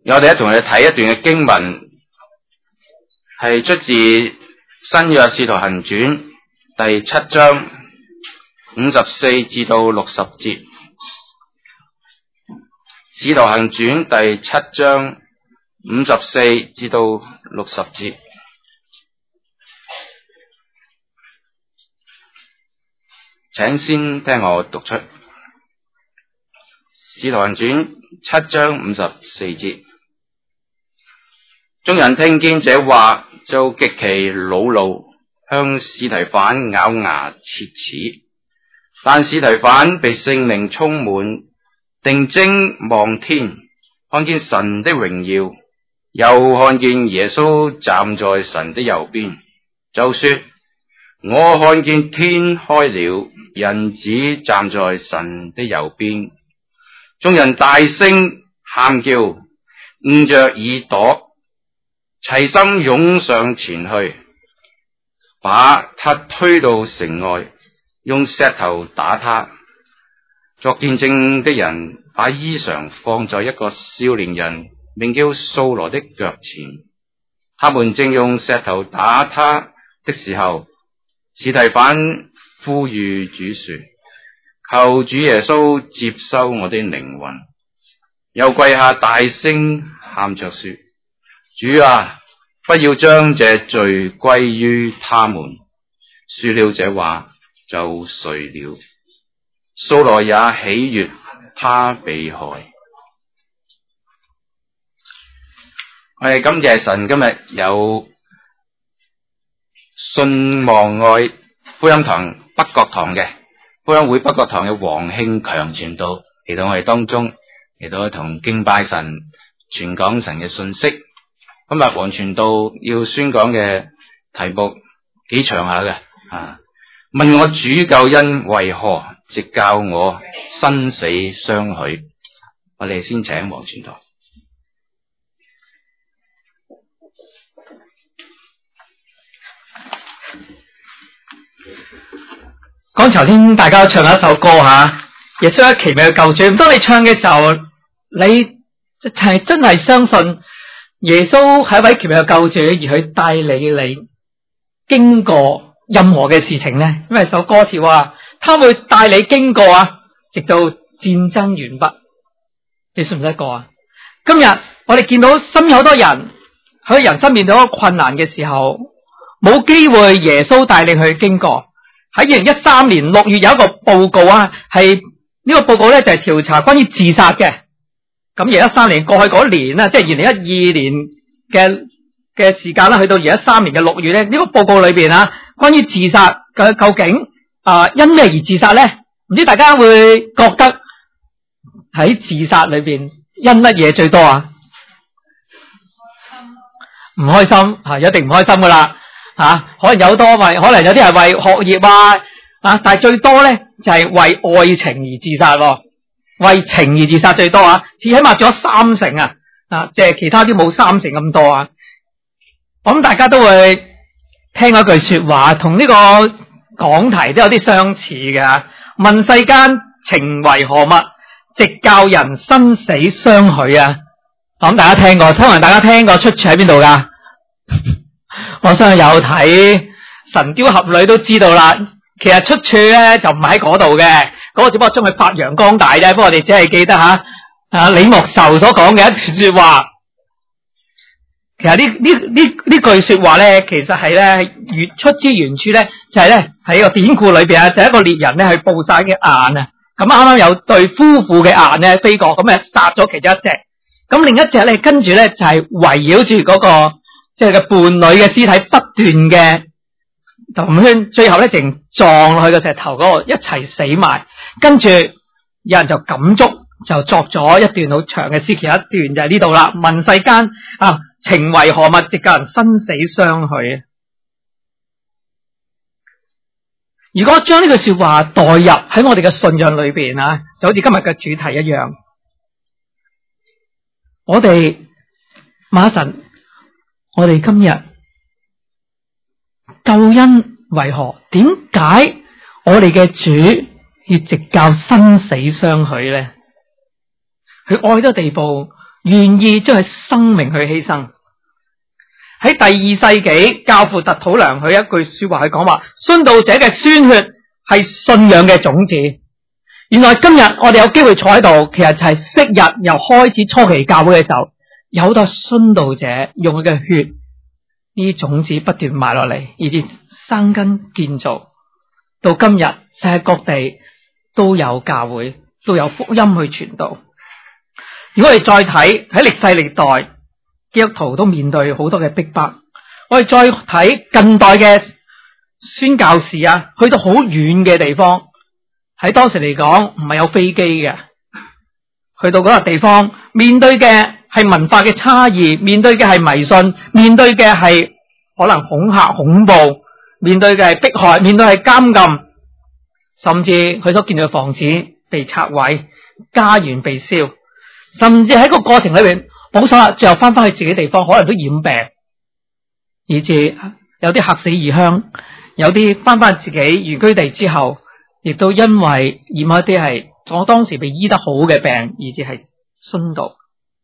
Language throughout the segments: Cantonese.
我哋一同去睇一段嘅經文，係出自新約使徒行傳第7章54至到60節。使徒行傳第7章54至到60節。請先聽我讀出《使徒行傳》7章54節。眾人聽見這話，就極其惱怒，向司提反咬牙切齒。但司提反被聖靈充滿，定睛望天，看見神的榮耀，又看見耶穌站在神的右邊，就說：我看見天開了，人子站在神的右邊。眾人大聲喊叫，捂着耳朵，齊心湧上前去，把他推到城外，用石頭打他。作見證的人把衣裳放在一個少年人名叫掃羅的腳前。他們正用石頭打他的時候，司提反呼籲主說：求主耶穌接收我的靈魂。又跪下大聲喊着說：主啊，不要將這罪歸於他們。說了這話就睡了。掃羅也喜悅他被害。我哋感謝神，今日有信望愛福音堂北角堂嘅福音會北角堂嘅黃慶強傳道嚟到我哋當中，嚟到同敬拜神、傳講神嘅信息。今日黃傳道要宣講嘅題目幾長下嘅問我主救恩為何，直教我生死相許。我哋先請黃傳道。 剛才聽大家唱一首歌吓，耶穌一奇妙嘅救主。咁當你唱嘅時候，你係真係相信耶穌係一位奇妙嘅救主，而佢帶你經過任何嘅事情呢？因為首歌詞話，他會帶你經過直到戰爭完畢。你信唔信得過啊？今日我哋見到身邊好多人喺人生面對一個困難嘅時候，冇機會耶穌帶你去經過。喺2013年6月有一個報告係呢個報告咧就係調查關於自殺嘅。咁2013年過去嗰年即係2012年嘅時間啦，去到2013年嘅6月咧，呢個報告裏邊關於自殺嘅究竟因咩而自殺咧？唔知大家會覺得喺自殺裏邊因乜嘢最多啊？唔開心，一定唔開心噶啦。可能有多為，可能有啲係為學業但係最多咧就係為愛情而自殺咯，為情而自殺最多只起碼咗30%即係其他啲冇30%咁多我諗大家都會聽一句說話，同呢個講題都有啲相似嘅。問世間情為何物，直教人生死相許我諗大家聽過，通常大家聽過出處喺邊度噶？我相信有睇神雕俠侶都知道啦。其實出處咧就唔喺嗰度嘅，嗰個只不過將佢發揚光大啫。不過我哋只係記得李莫愁所講嘅一段說話。其實呢句說話咧，其實係咧出之原處咧，就係咧喺個典故裏邊就係一個獵人咧去捕殺嘅雁咁啱啱有對夫婦嘅雁咧飛過，咁殺咗其中一隻，咁另一隻咧跟住咧就係圍繞住嗰個即係個伴侶嘅屍體不斷嘅氹圈，最後咧淨撞落去個石頭嗰度一齊死埋，跟住有人就感觸，就作咗一段好長嘅詩，其一段就係呢度啦。問世間情為何物，直教人生死相許。如果將呢句說話代入喺我哋嘅信仰裏邊就好似今日嘅主題一樣，我哋馬神，我哋今日救恩為何？點解我哋嘅主要直教生死相許呢？佢愛到地步， 願意將佢生命去犧牲。喺第二世紀，教父特土良佢一句說話，佢講話：殉道者嘅鮮血係信仰嘅種子。原來今日我哋有機會坐喺度，其實就係昔日由開始初期教會嘅時候，有好多殉道者用佢嘅血，呢啲種子不斷埋落嚟，以至生根建造。到今日世界各地都有教會，都有福音去傳道。如果我哋再睇喺歷世歷代，基督徒都面對好多嘅逼迫。我哋再睇近代嘅宣教士啊，去到好遠嘅地方，喺當時嚟講唔係有飛機嘅，去到嗰個地方面對嘅係文化嘅差異，面對嘅係迷信，面對嘅係可能恐嚇恐怖，面對嘅係迫害，面對係監禁，甚至佢所見到嘅房子被拆毀，家園被燒，甚至喺個過程裏邊保守啦，最後翻去自己地方，可能都染病，以致有啲客死異鄉，有啲翻自己原居地之後，亦都因為染一啲係我當時被醫得好嘅病，以致係殉道。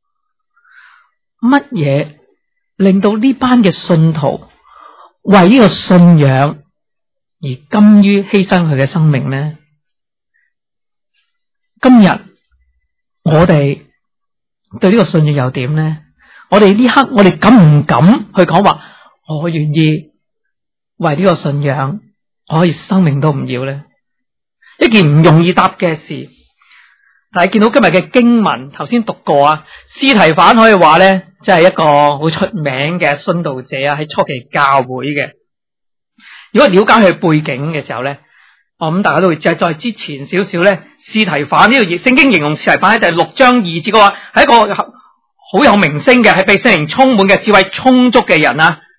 乜嘢令到呢班嘅信徒為呢個信仰而甘於犧牲佢嘅生命呢？今日我哋對呢個信仰又點呢？我哋呢刻我哋敢唔敢去講話我願意為呢個信仰我可以生命都唔要呢？一件唔容易答嘅事。但係見到今日嘅經文頭先讀過啊，司提反可以話呢，即係一個好出名嘅殉道者啊，喺初期教會嘅。如果了解佢背景嘅時候呢，我諗大家都會知，在之前少少呢，司提反呢個聖經形容司提反咧就係6章2節嘅話，係一個好有名聲嘅，係被聖靈充滿嘅智慧充足嘅人啊，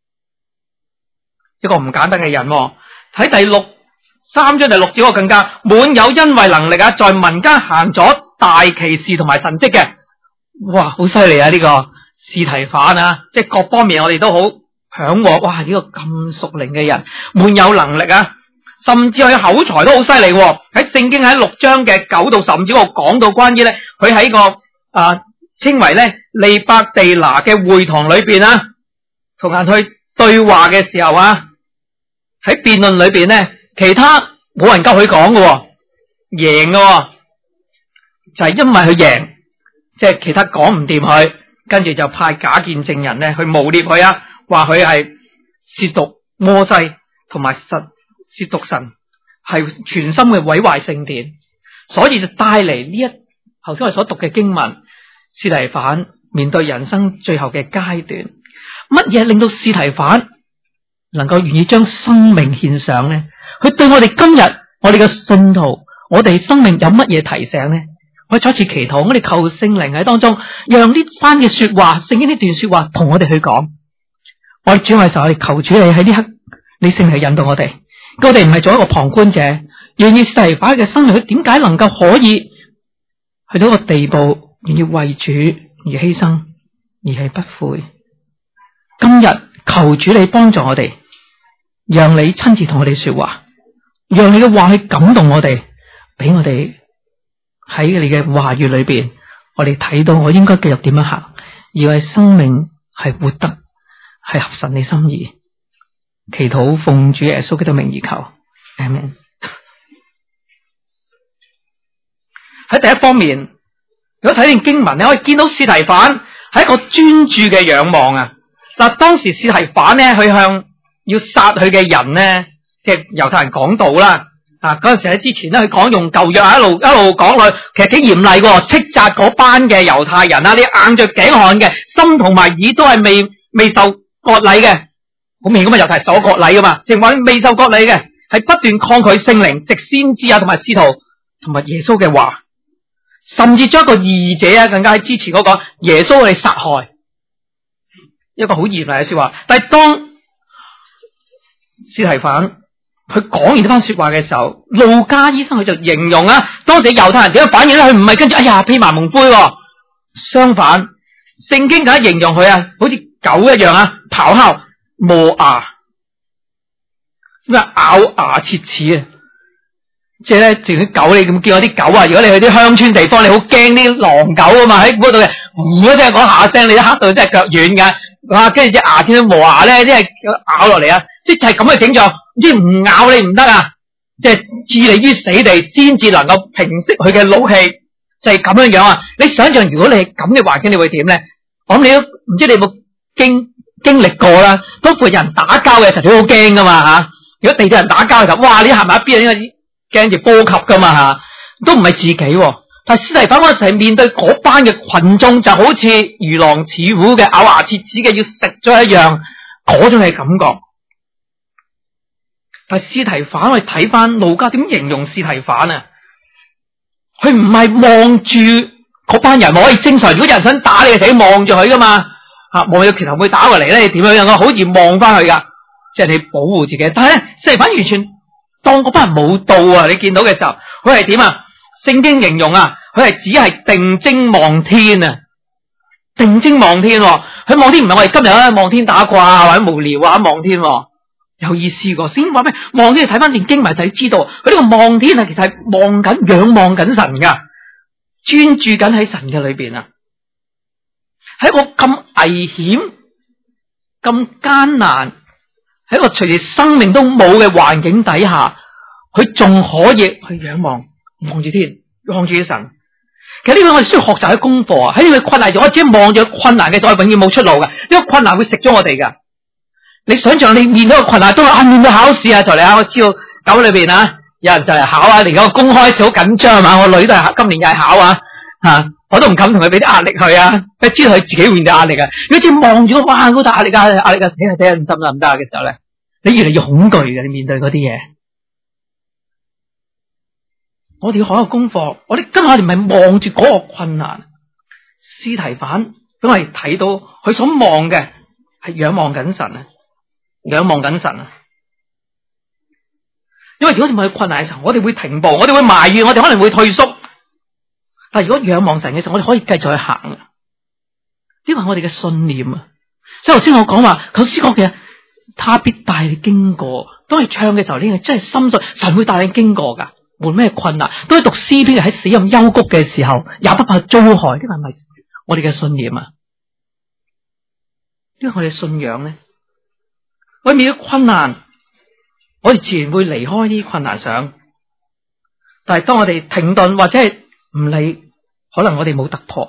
一個唔簡單嘅人。喺第3章第6節，我更加滿有恩惠能力啊，在民間行咗大奇事同埋神蹟嘅。哇，好犀利啊！呢個司提反啊，即係各方面我哋都好向往。哇，呢個咁屬靈嘅人，滿有能力啊，甚至佢口才都好犀利。喺聖經喺6章嘅9到15節嗰度講到關於咧，佢喺個稱為咧利伯地拿嘅會堂裏邊啊，同人去對話嘅時候啊，喺辯論裏邊咧。其他冇人夠佢講嘅，贏嘅，就係因為佢贏，即係其他講唔掂佢，跟住就派假見證人咧去誣衊佢啊，話佢係褻瀆摩西同埋褻瀆神，係全心嘅毀壞聖殿，所以就帶嚟呢一頭先我哋所讀嘅經文，司提反面對人生最後嘅階段，乜嘢令到司提反能夠願意將生命獻上呢？佢對我哋今日我哋嘅信徒，我哋生命有乜嘢提醒呢？我再一次祈禱，我哋求聖靈喺當中，讓呢番嘅說話，聖經呢段說話同我哋去講。我哋主嘅時候，我哋求主你喺呢刻，你聖靈引導我哋，我哋唔係做一個旁觀者，願意司提反嘅生命，佢點解能夠可以去到一個地步，願意為主而犧牲，而係不悔。今日求主你幫助我哋，讓你親自同我哋說話，讓你嘅話去感動我哋，俾我哋喺你嘅話語裏邊，我哋睇到我應該繼續點樣行，而我嘅生命係活得係合神你心意。祈禱奉主耶穌基督名而求，阿們。喺第一方面，如果睇見經文，你可以見到司提反係一個專注嘅仰望啊。嗱，當時司提反咧，佢向要殺佢嘅人咧，即係猶太人講道啦。嗰陣時喺之前咧，佢講用舊約一路講落去，其實幾嚴厲嘅，斥責嗰班嘅猶太人啊，你硬着頸項嘅，心同埋耳都係未受割禮嘅，好明顯咁啊，猶太人受割禮噶嘛，淨話未受割禮嘅，係不斷抗拒聖靈、藉先知啊，同埋使徒同埋耶穌嘅話，甚至將一個義者啊，更加喺支持嗰個耶穌嚟殺害，一個好嚴厲嘅說話。但係當司提反佢講完呢番說話嘅時候，路加醫生佢就形容啊，當時猶太人點樣反應咧？佢唔係跟住哎呀披麻蒙灰，相反，聖經梗係形容佢啊，好似狗一樣啊，咆哮、磨牙，咩咬牙切齒啊！ 即係咧，淨啲狗你咁見過啲狗啊？如果你去啲鄉村地方，你好驚啲狼狗啊嘛，喺嗰度嘅，如果真係講下聲，你一嚇到真係腳軟㗎。哇！跟住隻牙見到磨牙咧，即係咬落嚟啊！即係咁嘅景象，即係唔咬你唔得啊！即係置你於死地，先至能夠平息佢嘅怒氣，就係咁樣樣啊！你想象如果你係咁嘅環境，你會點咧？我諗你都唔知你有冇經歷過啦。當附人打交嘅時候，你好驚噶嘛吓！如果地地人打交嘅時候，哇！你行埋一邊，應該驚住波及噶嘛吓，都唔係自己。但係司提反嗰陣係面對嗰班嘅群眾，就好似如狼似虎嘅咬牙切齒嘅要食咗一樣，嗰種嘅感覺。但係司提反，我哋睇翻路加點形容司提反啊？佢唔係望住嗰班人，可以正常。如果有人想打你，就要望住佢噶嘛，望住拳頭會打過嚟咧，點樣樣啊？好似望翻佢噶，即係你保護自己。但係咧，司提反完全當嗰班人冇到啊！你見到嘅時候，佢係點啊？聖經形容啊，佢係只係定睛望天啊，定睛望天。佢望天唔係我哋今日咧望天打卦或者無聊啊望天，有意思個。先話咩？望天睇翻段經文就知道，佢呢個望天啊，其實係望緊、仰望緊神噶，專注緊喺神嘅裏邊啊。喺一個咁危險、咁艱難，喺一個隨時生命都冇嘅環境底下，佢仲可以去仰望。望住天，望住神。其實呢個我哋需要學習嘅功課啊！喺呢個困難時，我只係望住困難嘅時候，永遠冇出路嘅。呢個困難會食咗我哋噶。你想象你面對個困難，都面對考試啊！就嚟啊！我知道九裏邊啊，有人就嚟考啊，而家個公開試好緊張啊嘛！我女都係今年又係考啊，我都唔敢同佢俾啲壓力佢啊！佢知道佢自己會面對壓力啊。如果只望住哇好大壓力啊，死啊唔得嘅時候咧，你越嚟越恐懼嘅。你面對嗰啲嘢。我哋要學一個功課，我哋今日我哋唔係望住嗰個困難，司提反俾我哋睇到佢所望嘅係仰望緊神啊，仰望緊神啊。因為如果我哋困難嘅時候，我哋會停步，我哋會埋怨，我哋可能會退縮。但係如果仰望神嘅時候，我哋可以繼續去行啊。呢個係我哋嘅信念啊。所以頭先我講話，頭先講嘅他必帶你經過。當你唱嘅時候，你係真係深信神會帶你經過噶。無論咩困難，當你讀詩篇喺死蔭幽谷嘅時候，也不怕遭害。呢個係咪我哋嘅信念啊？呢個我哋嘅信仰咧，我哋面對困難，我哋自然會離開呢啲困難上。但係當我哋停頓或者係唔理，可能我哋冇突破。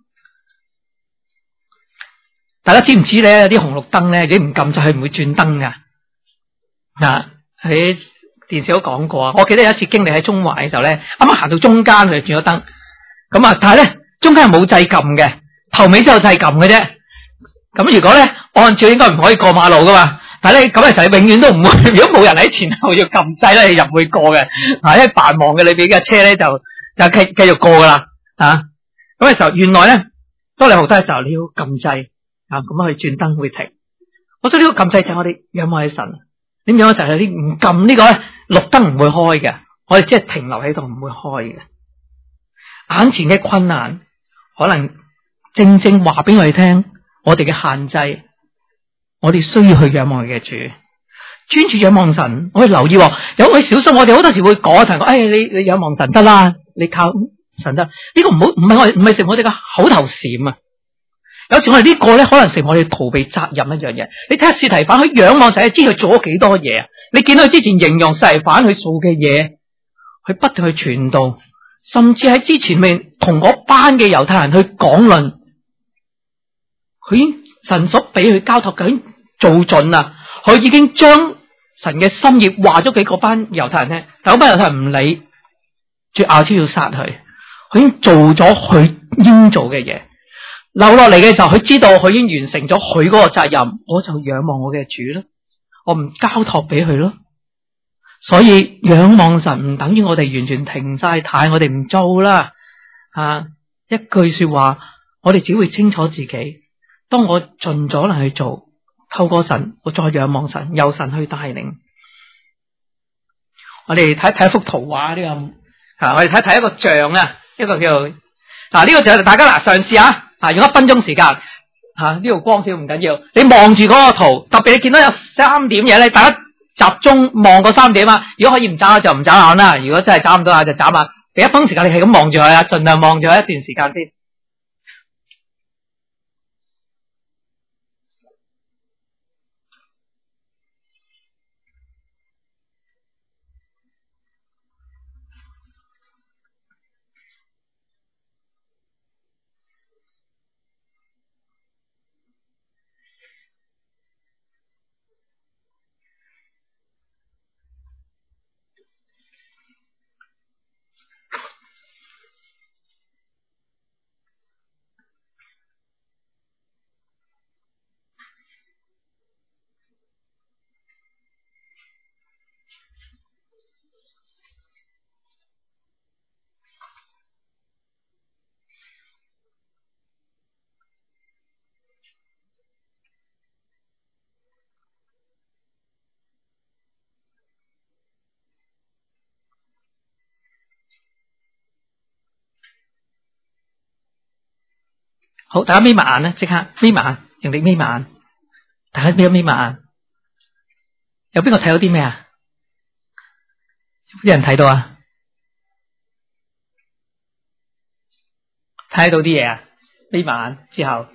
大家知唔知咧？有啲紅綠燈咧，如果唔撳就係唔會轉燈噶。喺電視都講過啊！我記得有一次經歷喺中環嘅時候咧，啱啱行到中間佢就轉咗燈，咁啊，但係咧中間係冇掣撳嘅，頭尾先有掣撳嘅啫。咁如果咧按照應該唔可以過馬路噶嘛，但係咧咁嘅時候永遠都唔會，如果冇人喺前後要撳掣咧，你入會過嘅。因為繁忙嘅裏邊嘅車咧就繼續過噶啦。咁嘅時候原來咧，當你紅燈嘅時候你要撳掣咁樣去轉燈會停。我想呢個撳掣就係我哋仰望喺神。點樣嘅時候你唔撳呢個咧，綠燈唔會開嘅，我哋只係停留喺度唔會開嘅。眼前嘅困難可能正正話俾我哋聽，我哋嘅限制，我哋需要去仰望佢嘅主，專注仰望神。我哋留意，有位小心，我哋好多時會講神，你仰望神得啦，你靠神得。呢個唔係成我哋嘅口頭禪啊。有時我哋呢個咧，可能成我哋逃避責任一樣嘢。你睇下司提反，佢仰望就係知佢做咗幾多嘢啊！你見到佢之前形容司提反佢做嘅嘢，佢不斷去傳道，甚至喺之前面同嗰班嘅猶太人去講論，佢已經神所俾佢交託，佢已經做盡啦。佢已經將神嘅心意話咗俾嗰班猶太人聽，但嗰班猶太人唔理，最拗招要殺佢。佢已經做咗佢應做嘅嘢。留落嚟嘅時候，佢知道佢已經完成咗佢嗰個責任，我就仰望我嘅主咯，我唔交託俾佢咯。所以仰望神唔等於我哋完全停晒態，我哋唔做啦。一句說話，我哋只會清楚自己。當我盡咗能去做，透過神，我再仰望神，由神去帶領。我哋睇一幅圖畫呢個，我哋睇一個像啊，一個叫呢個就大家嘗試下。用1分鐘時間，呢度光少唔緊要，你望住嗰個圖，特別你見到有3點嘢咧，大家集中望個3點啊。如果可以唔眨眼就唔眨眼啦，如果真係眨唔到眼就眨眼。俾一分鐘時間你係咁望住佢啊，盡量望住佢一段時間先。好，大家眯埋眼咧，即刻眯埋眼，用力眯埋眼。大家眯埋眼。有邊個睇到啲咩啊？有啲人睇到啊？睇到啲嘢啊？眯埋眼之後，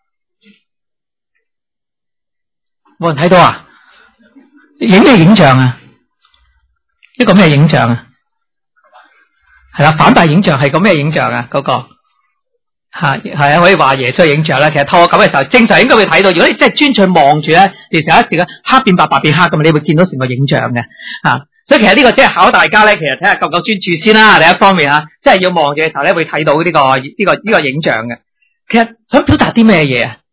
冇人睇到啊？影咩影像啊？呢個咩影像啊？係啦，反派影像係個咩影像啊？嗰個。係啊，可以話耶穌影像啦。其實透過咁嘅時候，正常應該會睇到。如果你真係專注望住咧，其實一時咧黑變白，白變黑咁，你會見到成個影像嘅。所以其實呢個即係考大家咧，其實睇下夠唔夠專注先啦。第一方面即係要望住嘅時候咧，會睇到呢個影像嘅。其實想表達啲咩嘢啊？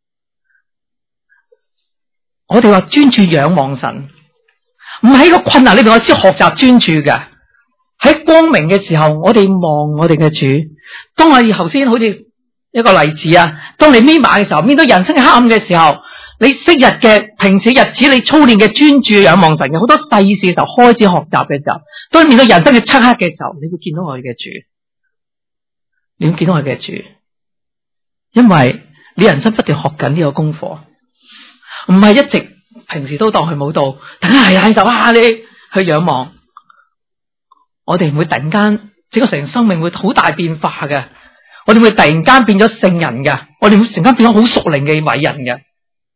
我哋話專注仰望神，唔係喺個困難裏邊我先學習專注嘅。喺光明嘅時候，我哋望我哋嘅主。當我哋頭先好似一個例子啊，當你眯埋嘅時候，面對人生嘅黑暗嘅時候，你昔日嘅平時日子你操練嘅專注仰望神嘅好多細事嘅時候，開始學習嘅時候，當你面對人生嘅漆黑嘅時候，你會見到我哋嘅主，你會見到我哋嘅主，因為你人生不斷學緊呢個功課，唔係一直平時都當佢冇到，等下係就你去仰望。我哋唔會突然間整個成生命會好大變化嘅，我哋會突然間變咗聖人嘅，我哋會突然間變咗好屬靈嘅偉人嘅。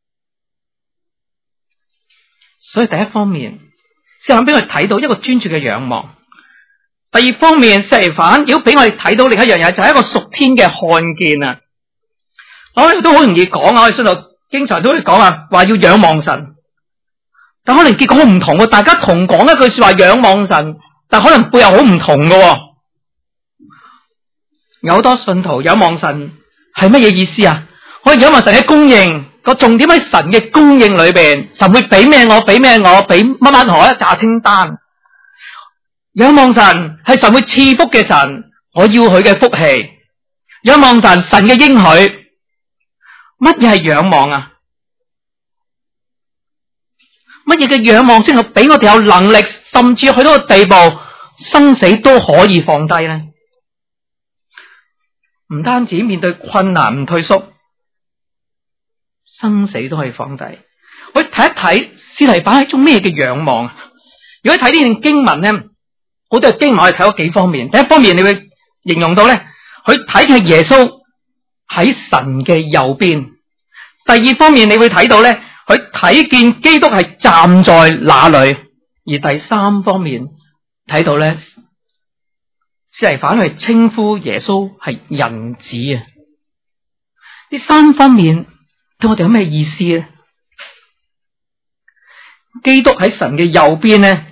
所以第一方面，先想俾我哋睇到一個專注嘅仰望；第二方面，石尼反如果俾我哋睇到另一樣嘢，就係一個屬天嘅看見啊！我哋都好容易講啊，我哋信徒經常都會講話要仰望神，但可能結果好唔同喎。大家同講一句說話仰望神，但可能背後好唔同嘅。有好多信徒仰望神係乜嘢意思啊？我仰望神嘅供應，個重點喺神嘅供應裏邊，神會俾咩我，俾咩我，俾乜乜我一紮清單。仰望神係神會賜福嘅神，我要佢嘅福氣。仰望神嘅應許，乜嘢係仰望啊？乜嘢嘅仰望先係俾我哋有能力，甚至去到個地步，生死都可以放低呢？唔單止面對困難唔退縮，生死都可以放低。我睇一睇司提反係一種咩嘅仰望？如果睇呢段經文咧，好多經文我哋睇咗幾方面。第一方面你會形容到咧，佢睇嘅耶穌喺神嘅右邊；第二方面你會睇到咧，佢睇見基督係站在那裏；而第三方面睇到咧，司提反係稱呼耶穌係人子啊！呢三方面對我哋有咩意思咧？基督喺神嘅右邊咧，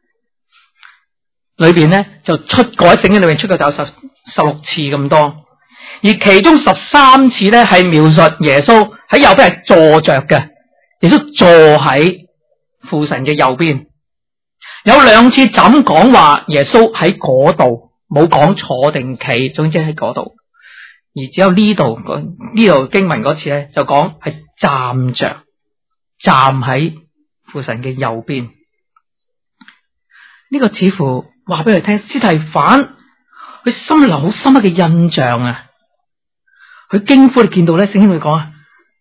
裏邊咧就出過喺聖經裏面出過就有16次咁多，而其中13次咧係描述耶穌喺右邊係坐着嘅，耶穌坐喺父神嘅右邊。有2次就咁講話耶穌喺嗰度，冇講坐定企，總之喺嗰度。而只有呢度經文嗰次咧就講係站着，站喺父神嘅右邊。呢個似乎話俾佢聽，司提反佢心裏好深刻嘅印象啊！佢驚呼，你見到咧聖經會講啊，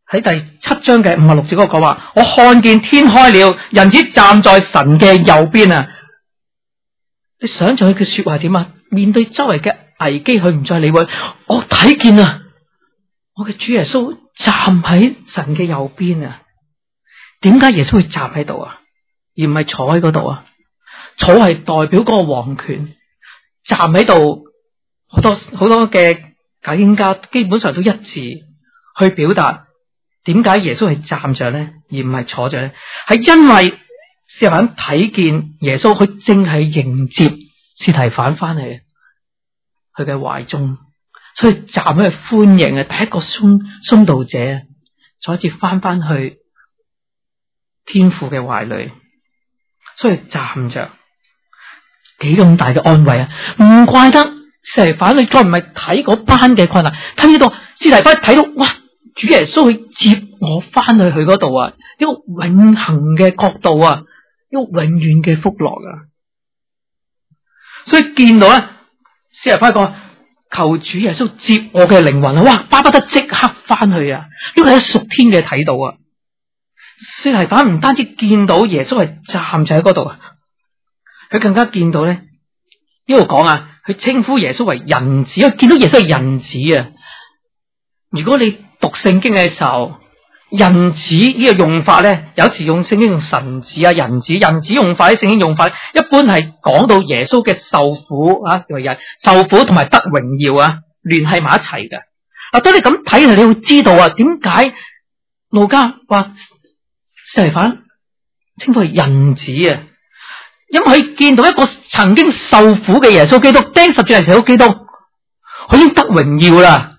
喺第7章嘅56節嗰個講話，我看見天開了，人子站在神嘅右邊啊！你想象佢嘅說話點啊？面對周圍嘅危機，佢唔再理會。我睇見啊，我嘅主耶穌站喺神嘅右邊啊！點解耶穌會站喺度啊？而唔係坐喺嗰度啊？坐係代表嗰個皇權，站喺度好多嘅解經家基本上都一致去表達。點解耶穌係站着咧，而唔係坐着咧？係因為司提反睇見耶穌，佢正係迎接司提反翻嚟佢嘅懷中，所以站喺度歡迎啊！第一個殉道者再一次翻去天父嘅懷裏，所以站着幾咁大嘅安慰啊！唔怪得司提反，你再唔係睇嗰班嘅困難，睇到司提反睇到哇！主耶穌去接我翻去佢嗰度啊，一個永恆嘅國度啊，一個永遠嘅福樂啊！所以見到咧，司提反講求主耶穌接我嘅靈魂啊！哇，巴不得即刻翻去啊！呢個係屬天嘅睇到啊！司提反唔單止見到耶穌係站在喺嗰度啊，佢更加見到咧呢度講啊，佢稱呼耶穌為人子啊！見到耶穌係人子啊！如果你讀聖經嘅時候，人子呢個用法咧，有時用聖經用神子啊，人子用法喺聖經用法，一般係講到耶穌嘅受苦啊，為人受苦同埋得榮耀啊，聯繫埋一齊嘅。嗱，當你咁睇，你會知道啊，點解路加話司提反稱呼為人子啊？因為佢見到一個曾經受苦嘅耶穌基督，釘十字架嘅耶穌基督，佢已經得榮耀啦。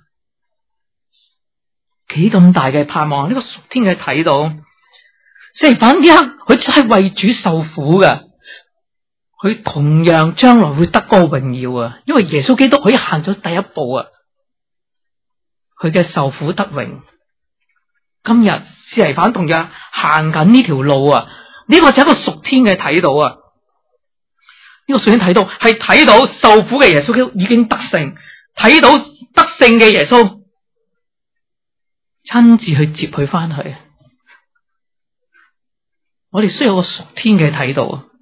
幾咁大嘅盼望，呢個屬天嘅睇到，司提反呢刻佢真係為主受苦嘅，佢同樣將來會得嗰個榮耀啊！因為耶穌基督佢行咗第一步啊，佢嘅受苦得榮。今日司提反同樣行緊呢條路啊，呢個就係一個屬天嘅睇到啊！呢個屬天睇到係睇到受苦嘅耶穌基督已經得勝，睇到得勝嘅耶穌親自去接佢翻去，我哋需要個屬天嘅睇到啊！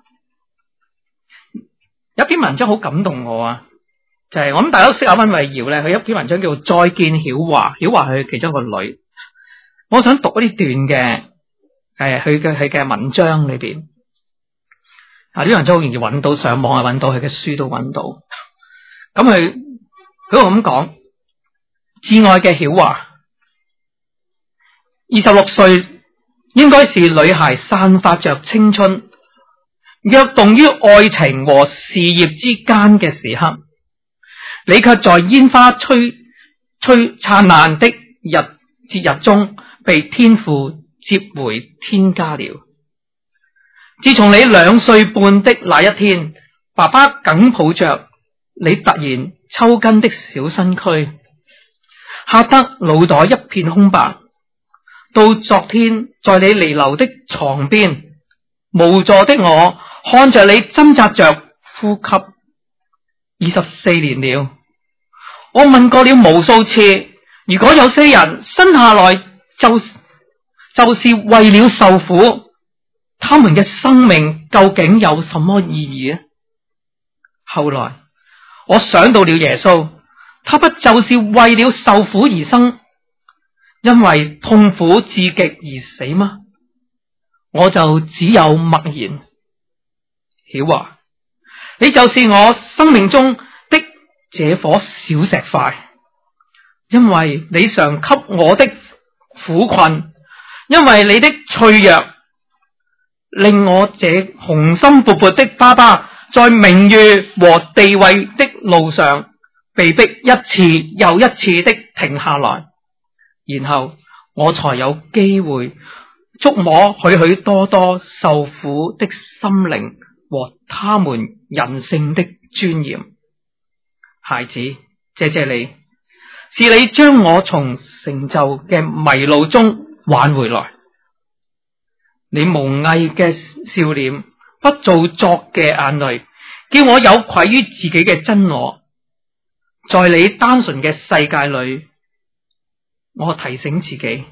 有篇文章好感動我啊，就係我諗大家都識阿溫慧瑤咧，佢一篇文章叫做《再見曉華》，曉華係其中一個女。我想讀一啲段嘅，佢嘅文章裏邊啊，呢篇文章好容易揾到，上網揾到，佢嘅書都揾到。咁佢咁講，至愛嘅曉華。26歲應該是女孩散發着青春，躍動於愛情和事業之間嘅時刻，你卻在煙花璀璨的節日中被天父接回天家了。自從你2歲半的那一天，爸爸緊抱着你突然抽筋的小身軀，嚇得腦袋一片空白。到昨天，在你彌留的床邊，無助的我看着你掙扎着呼吸。24年了，我問過了無數次，如果有些人生下來就是為了受苦，他們嘅生命究竟有什麼意義呢？後來我想到了耶穌，他不就是為了受苦而生，因為痛苦至極而死嗎？我就只有默然。曉華，你就是我生命中的這顆小石塊，因為你常給我的苦困，因為你的脆弱，令我這雄心勃勃的爸爸在名譽和地位的路上被迫一次又一次的停下來。然後我才有機會觸摸許許多多受苦的心靈和他們人性的尊嚴。孩子，謝謝你，是你將我從成就嘅迷路中挽回來。你無偽嘅笑臉，不做作嘅眼淚，叫我有愧於自己嘅真我。在你單純嘅世界裏，我提醒自己，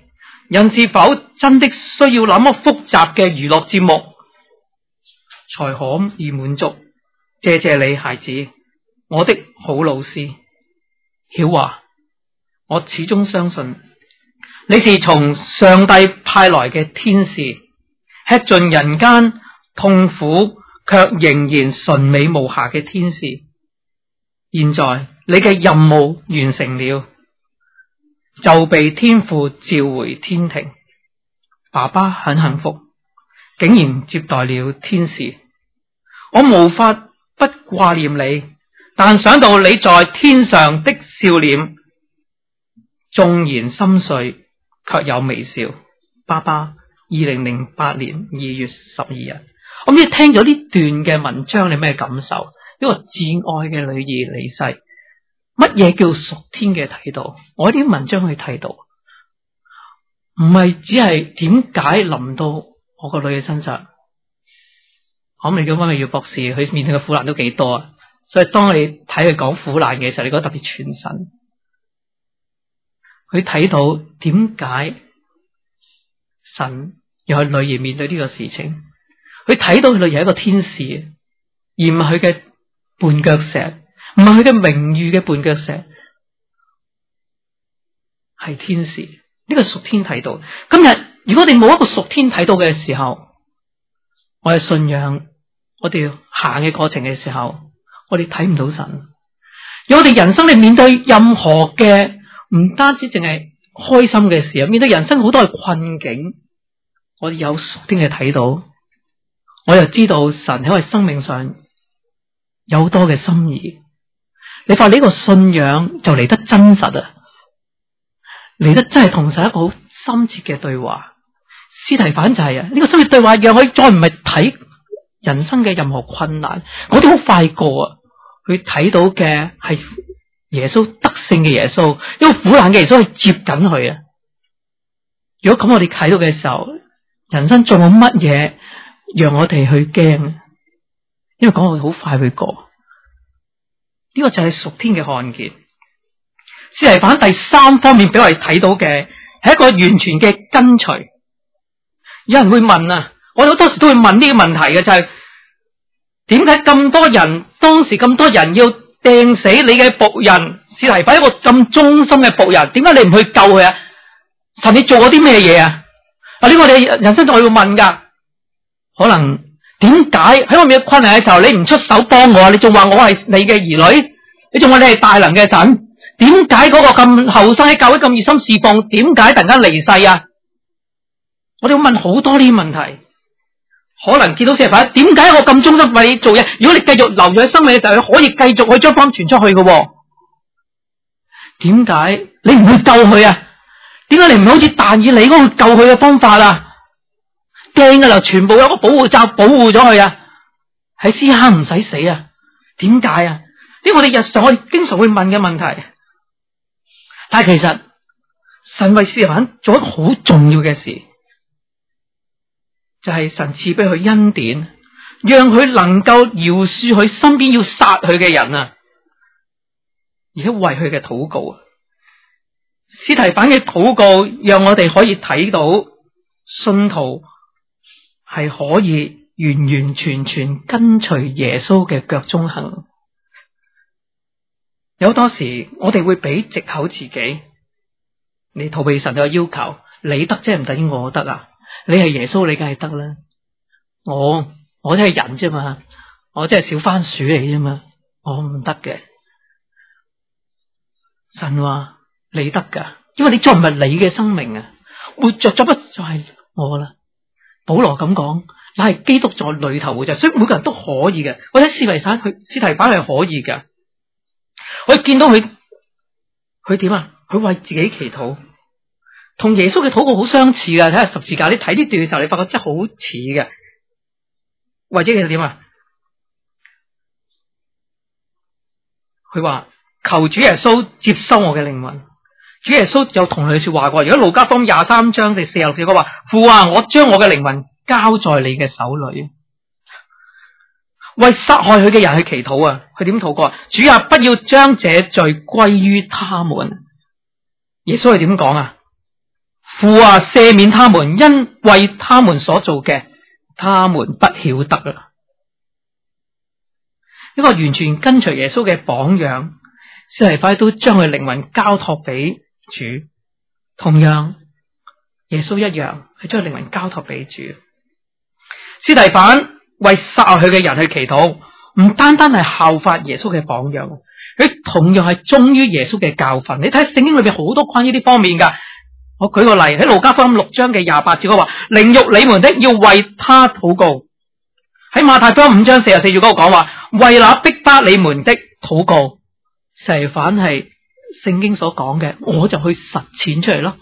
人是否真的需要那麼複雜嘅娛樂節目才可以滿足？謝謝你，孩子，我的好老師。曉華，我始終相信你是從上帝派來嘅天使，吃盡人間痛苦卻仍然純美無瑕嘅天使。現在你嘅任務完成了，就被天父召回天庭。爸爸很幸福，竟然接待了天使。我無法不掛念你，但想到你在天上的笑臉，縱然心碎，卻有微笑。爸爸，2008年2月12日。我唔知聽咗呢段嘅文章，你咩感受？一個至愛嘅女兒離世，乜嘢叫屬天嘅睇到？我啲文章去睇到，唔係只係點解臨到我個女嘅身上。我未叫溫美耀博士，佢面對嘅苦難都幾多啊！所以當你睇佢講苦難嘅時候，你覺得特別全神。佢睇到點解神讓佢女兒面對呢個事情，佢睇到佢女兒係一個天使，而唔係佢嘅絆腳石，唔係佢嘅名譽嘅絆腳石，係天使。呢個屬天睇到。今日如果我哋冇一個屬天睇到嘅時候，我哋信仰，我哋行嘅過程嘅時候，我哋睇唔到神。如果我哋人生裏面對任何嘅唔單止淨係開心嘅時候，面對人生好多嘅困境，我哋有屬天嘅睇到，我又知道神喺我哋生命上有好多嘅心意。你話呢個信仰就嚟得真實啊，嚟得真係同神一個好深切嘅對話。司提反就係呢個深切對話，讓佢再唔係睇人生嘅任何困難，我哋好快過啊。佢睇到嘅係耶穌得勝嘅耶穌，一個苦難嘅耶穌去接緊佢啊。如果咁我哋睇到嘅時候，人生仲有乜嘢讓我哋去驚？因為講我哋好快會過。呢個就係屬天嘅看見。司提反第三方面俾我哋睇到嘅係一個完全嘅跟隨。有人會問啊，我好多時都會問呢個問題嘅，就係點解咁多人，當時咁多人要掟死你嘅僕人司提反，一個咁忠心嘅僕人，點解你唔去救佢啊？神你做過啲咩嘢啊？呢個我哋人生仲會問噶。可能點解喺我面嘅困難嘅時候，你唔出手幫我？你仲話我係你嘅兒女？你仲話你係大能嘅神？點解嗰個咁後生喺教會咁熱心侍奉，點解突然間離世啊？我哋會問好多呢啲問題。可能見到司提反，點解我咁忠心為你做嘢？如果你繼續留住喺生命嘅時候，你可以繼續去將福音傳出去嘅。點解你唔去救佢啊？點解你唔好似但以理嗰個救佢嘅方法啊？掟噶啦，全部有個保護罩保護咗佢啊！喺獅坑唔使死啊？點解啊？呢個我哋日常我哋經常會問嘅問題。但係其實神為司提反做一個好重要嘅事，就係神賜俾佢恩典，讓佢能夠饒恕佢身邊要殺佢嘅人啊，而且為佢嘅禱告啊。司提反嘅禱告讓我哋可以睇到信徒係可以完完全全跟隨耶穌嘅腳蹤行。有多時我哋會俾藉口自己，你逃避神嘅要求，你得即係唔等於我得啊？你係耶穌，你梗係得啦。我都係人啫嘛，我真係小番薯嚟啫嘛，我唔得嘅。神話你得噶，因為你再唔係你嘅生命啊，活着咗不就係我啦。保羅咁講，乃係基督在裏頭活着，所以每個人都可以嘅。我睇司提反係可以嘅。我見到佢點啊？佢為自己祈禱，同耶穌嘅禱告好相似噶。睇下十字架，你睇呢段嘅時候，你發覺真係好似嘅。或者其實點啊？佢話求主耶穌接收我嘅靈魂。主耶穌有同佢說話過。如果路加福音23章第46節，佢話父啊，我將我嘅靈魂交在你嘅手裏。為殺害佢嘅人去祈禱啊！佢點禱告啊？主啊，不要將這罪歸於他們。耶穌係點講啊？ 父啊，赦免他們，因為他們所做嘅，他們不曉得啊。一個完全跟隨耶穌嘅榜樣，司提反都將佢靈魂交託俾主，同樣耶穌一樣係將佢靈魂交託俾主。司提反為殺佢嘅人去祈禱，唔單單係效法耶穌嘅榜樣，佢同樣係忠於耶穌嘅教訓。你睇聖經裏邊好多關於呢方面噶。我舉個例，喺路加福音6章嘅28節，我話凌辱你們的要為他禱告。喺馬太福音5章44節嗰度講話，為那逼迫你們的禱告。司提反係聖經所講嘅，我就去實踐出嚟咯。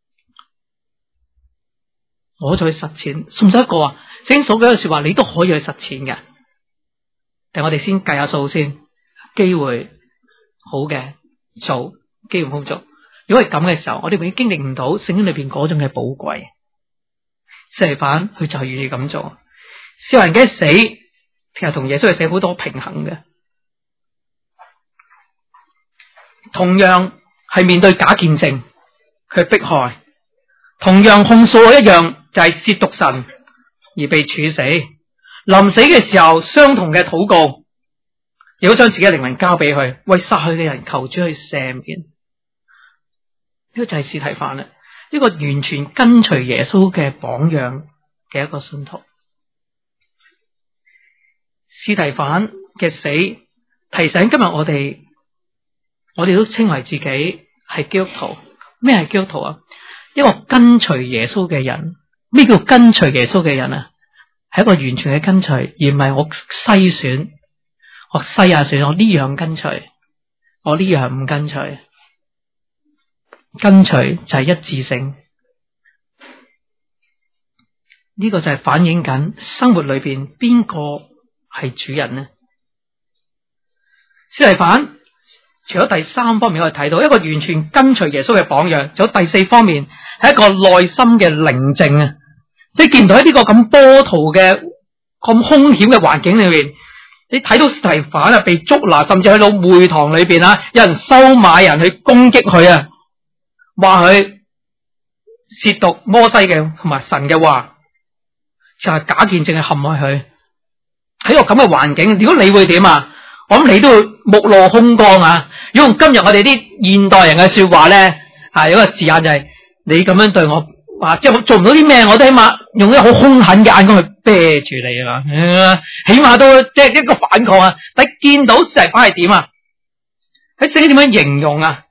我就去實踐，送咗一個啊，聖經所講嘅說話，你都可以去實踐嘅。但我哋先計下數先，機會好嘅做，機會唔好做。如果係咁嘅時候，我哋永遠經歷唔到聖經裏邊嗰種嘅寶貴。司提反佢就願意咁做。少人嘅死其實同耶穌嘅死好多平衡嘅，同樣係面對假見證，佢迫害，同樣控訴一樣就係褻瀆神而被處死。臨死嘅時候，相同嘅禱告，亦都將自己嘅靈魂交俾佢，為殺去嘅人求主去赦免。呢個就係司提反啦，一個完全跟隨耶穌嘅榜樣嘅一個信徒。司提反嘅死提醒今日我哋都稱為自己係基督徒。咩係基督徒啊？一個跟隨耶穌嘅人。咩叫跟隨耶穌嘅人啊？係一個完全嘅跟隨，而唔係我篩選，我篩下選，我呢樣跟隨，我呢樣唔跟隨。跟隨就係一致性，呢個就係反映緊生活裏邊邊個係主人呢？司提反除咗第三方面可以睇到一個完全跟隨耶穌嘅榜樣，仲有第四方面係一個內心嘅寧靜啊！即係見唔到喺呢個咁波濤嘅咁凶險嘅環境裏面，你睇到司提反啊被捉拿，甚至去到會堂裏邊啊，有人收買人去攻擊佢啊！話佢褻瀆摩西嘅同埋神嘅話，就係假見證去陷害佢。喺個咁嘅環境，如果你會點啊？我諗你都會目露凶光啊！如果用今日我哋啲現代人嘅說話咧，有個字眼就係你咁樣對我，即係做唔到啲咩，我都起碼用一個好兇狠嘅眼光去啤住你啊！起碼都即係一個反抗啊！但係見到司提反係點啊？喺聖經點樣形容啊？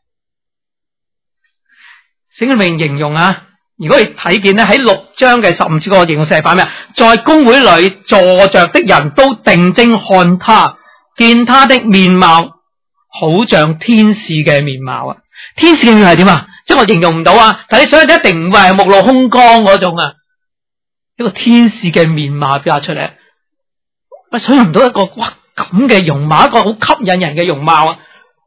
聖經裏面形容啊，如果你睇見咧喺6章嘅15節個形容司提反咩啊？在公會裏坐着的人都定睛看他，見他的面貌好像天使嘅面貌啊！天使嘅面貌係點啊？即係我形容唔到啊！但係你想一定唔會係目露凶光嗰種啊，一個天使嘅面貌表達出嚟，我想象唔到一個哇咁嘅容貌，一個好吸引人嘅容貌啊！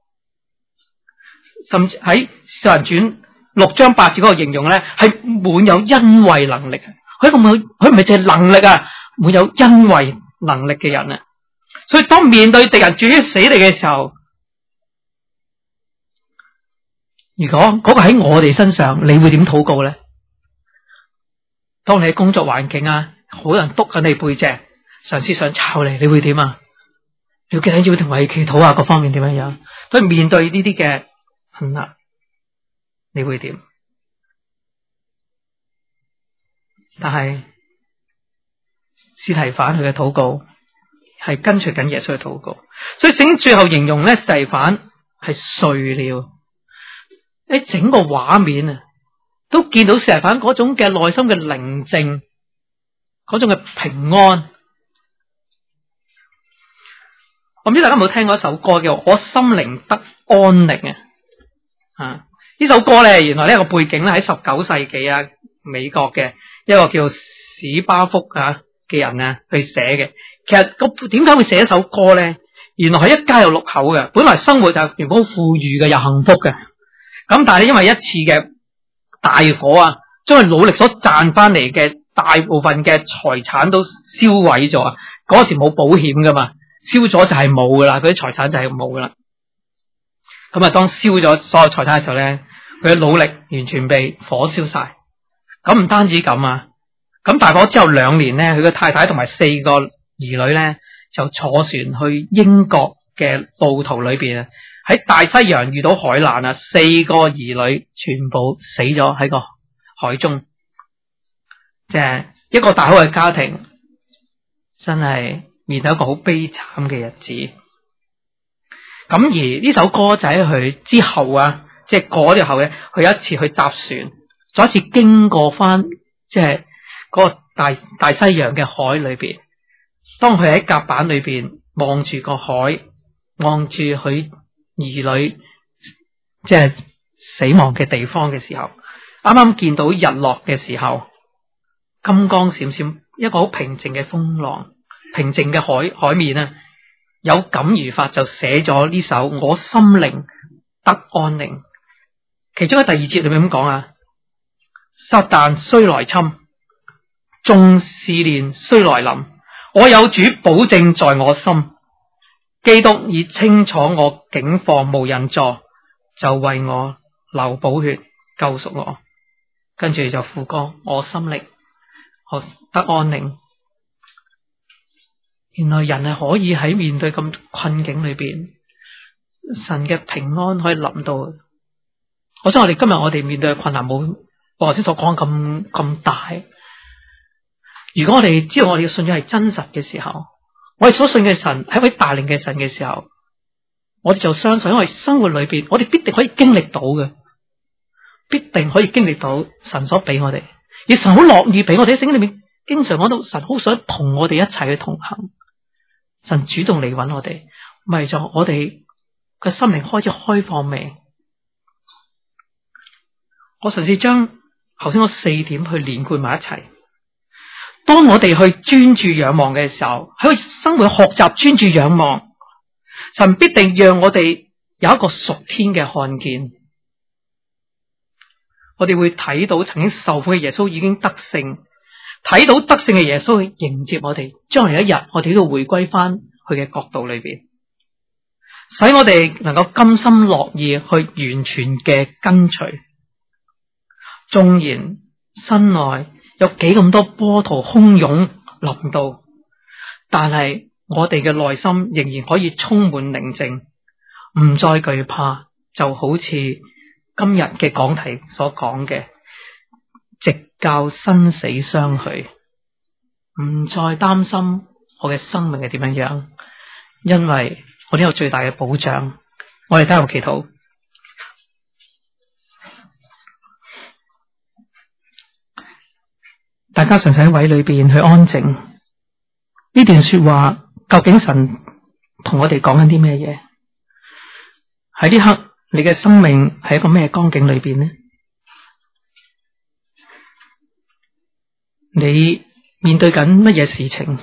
甚至喺使徒行傳6章8節嗰個形容咧，係滿有恩惠能力。佢唔係淨係能力啊，滿有恩惠能力嘅人啊。所以當面對敵人置於死地嘅時候，如果嗰個喺我哋身上，你會點禱告咧？當你喺工作環境啊，好多人督緊你背脊，嘗試想抄你，你會點啊？你要記得要同佢祈禱啊，各方面點樣樣？所以面對呢啲嘅困難，你會點？但係司提反佢嘅禱告係跟隨緊耶穌嘅禱告，所以聖經最後形容咧，司提反係睡了。喺整個畫面啊，都見到司提反嗰種嘅內心嘅寧靜，嗰種嘅平安。我唔知大家有冇聽過一首歌叫《我心靈得安寧》啊？呢首歌咧，原來呢個背景咧喺19世紀啊，美國嘅一個叫史巴福嘅人啊去寫嘅。其實點解會寫一首歌咧？原來係一家有6口嘅，本來生活就原本好富裕嘅，又幸福嘅。咁但係咧，因為一次嘅大火啊，將佢努力所賺翻嚟嘅大部分嘅財產都燒毀咗啊！嗰時冇保險噶嘛，燒咗就係冇噶啦，嗰啲財產就係冇噶啦。咁啊，當燒咗所有財產嘅時候咧，佢嘅努力完全被火燒晒， 咁唔單止咁啊，咁大火之後2年咧，佢嘅太太同埋4個兒女咧就坐船去英國嘅路途裏邊啊，喺大西洋遇到海難啊，4個兒女全部死咗喺個海中，即係一個大好嘅家庭，真係面對一個好悲慘嘅日子。咁而呢首歌仔佢之後啊，即係過咗後咧，佢有一次去搭船，再一次經過翻即係嗰個大西洋嘅海裏邊。當佢喺甲板裏邊望住個海，望住佢兒女即係死亡嘅地方嘅時候，啱啱見到日落嘅時候，金光閃閃，一個好平靜嘅風浪，平靜嘅海面啊，有感而發就寫咗呢首我心靈得安寧。其中喺第2節裏面咁講啊，撒旦雖來侵，眾試煉雖來臨，我有主保證在我心，基督已清楚我境況無人助，就為我流寶血救贖我。跟住就副歌，我心靈我得安寧。原來人係可以喺面對咁困境裏邊，神嘅平安可以臨到。我想我哋今日我哋面對嘅困難冇我頭先所講咁大。如果我哋知道我哋嘅信仰係真實嘅時候，我哋所信嘅神係一位大能嘅神嘅時候，我哋就相信，因為生活裏邊我哋必定可以經歷到嘅，必定可以經歷到神所俾我哋，而神好樂意俾我哋。喺聖經裏面經常講到神好想同我哋一齊去同行，神主動嚟揾我哋，為咗我哋嘅心靈開始開放未？我嘗試將頭先嗰4點去連貫埋一齊。當我哋去專注仰望嘅時候，喺生活學習專注仰望，神必定讓我哋有一個屬天嘅看見。我哋會睇到曾經受苦嘅耶穌已經得勝，睇到得勝嘅耶穌去迎接我哋，將來一日我哋都回歸翻佢嘅國度裏邊，使我哋能夠甘心樂意去完全嘅跟隨。縱然身內有幾咁多波濤洶湧臨到，但係我哋嘅內心仍然可以充滿寧靜，唔再懼怕，就好似今日嘅講題所講嘅，直教生死相許，唔再擔心我嘅生命係點樣，因為我哋有最大嘅保障。我哋低頭祈禱。大家常常喺位裏邊去安靜，呢段說話究竟神同我哋講緊啲咩嘢？喺呢刻你嘅生命係一個咩光景裏邊呢？你面對緊乜嘢事情？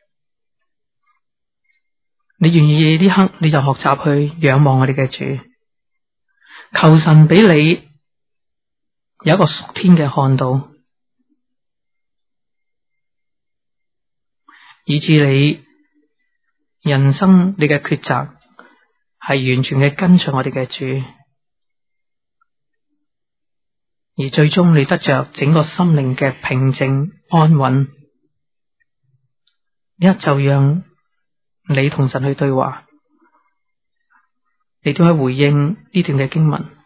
你願意呢刻你就學習去仰望我哋嘅主，求神俾你有一個屬天嘅看到，以致你人生你嘅抉擇係完全嘅跟隨我哋嘅主，而最終你得着整個心靈嘅平靜安穩。一就讓你同神去對話，你都可以回應呢段嘅經文。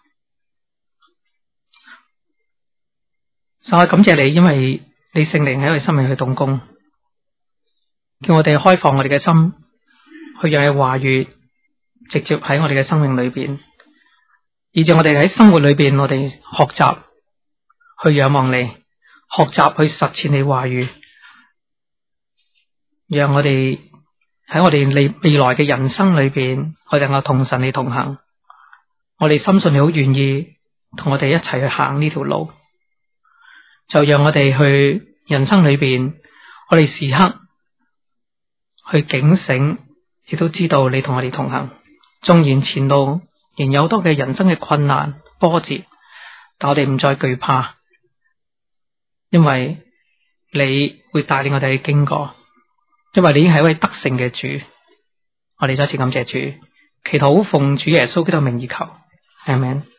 神啊，感謝你，因為你聖靈喺我哋生命去動工，叫我哋開放我哋嘅心，去讓你話語直接喺我哋嘅生命裏邊，以致我哋喺生活裏邊，我哋學習去仰望你，學習去實踐你話語，讓我哋喺我哋未來嘅人生裏邊，我哋能夠同神你同行。我哋深信你好願意同我哋一齊去行呢條路，就讓我哋去人生裏邊，我哋時刻去警醒，亦都知道你同我哋同行。縱然前路仍有好多嘅人生嘅困難波折，但我哋唔再懼怕，因為你會帶領我哋去經過，因為你已經係一位得勝嘅主。我哋再一次感謝主，祈禱奉主耶穌基督名而求，阿們。